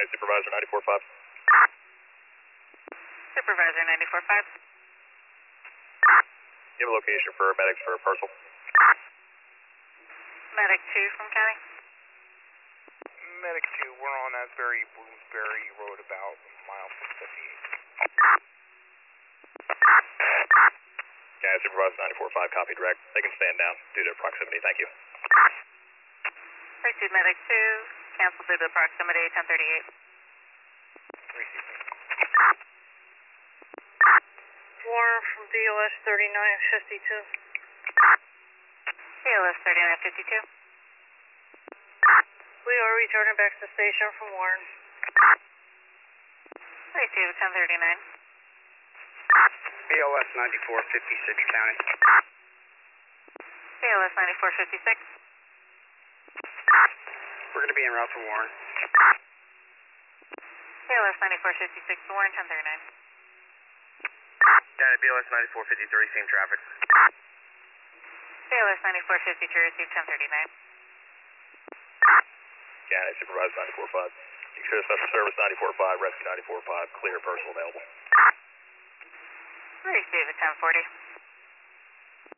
Supervisor 94.5. Supervisor 94.5. You have a location for medics for a parcel? Medic 2 from county. Medic 2, we're on Asbury, Bloomsbury Road about mile 658. Guys, Supervisor 94.5, copy direct. They can stand down due to proximity, thank you. Pursued Medic 2, cancel due to proximity, 1038. Warren from BOS 3952. BOS 3952. We are returning back to the station from Warren. Receive 1039. BLS 9456 County. BOS 9456. We're going to be en route for Warren. BOS 9456 to Warren, 1039. County BLS 9453, same traffic. BOS 9452, receive 1039. County Supervisor 94.5. You should have special service 94.5, rescue 94.5, clear, personal available. Receive 1040.